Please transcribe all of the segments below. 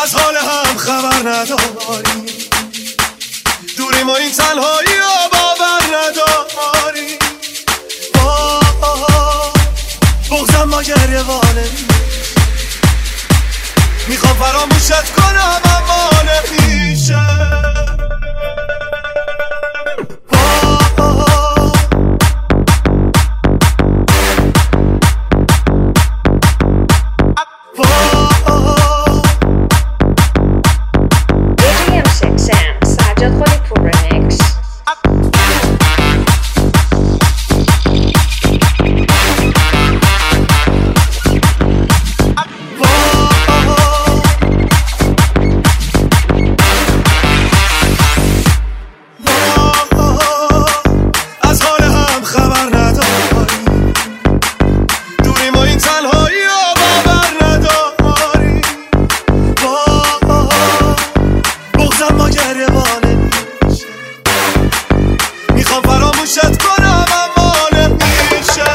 از حال هم خبر نداری، دوری ما این تنهایی رو باور نداری. بغزم ما گریه وانه میخوام فراموشت کنم اما نمیشه. میخوام فراموشت کنم اما نمیشه.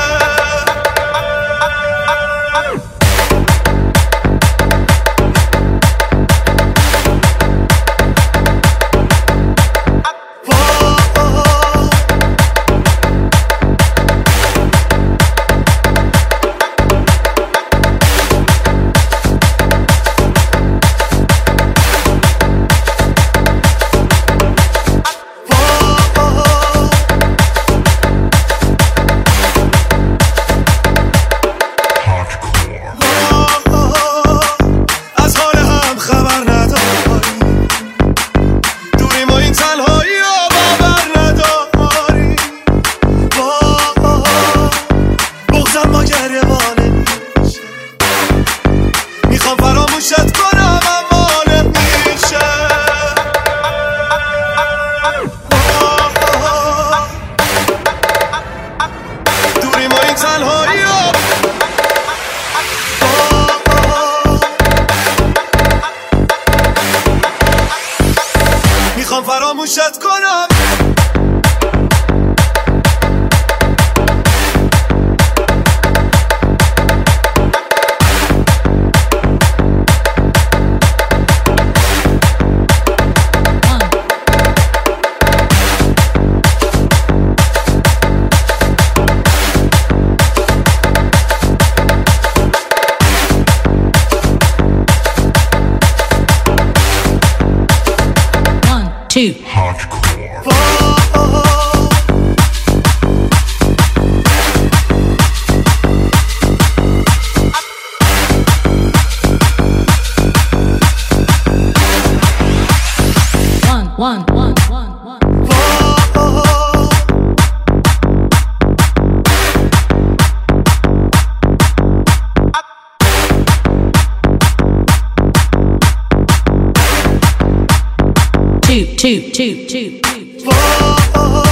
میخوام فراموشت کنم اما نمیشه. دوری ما این تنهایی رو میخوام فراموشت کنم. Two. Hardcore. 1 1 1 1 2 2 2 2 2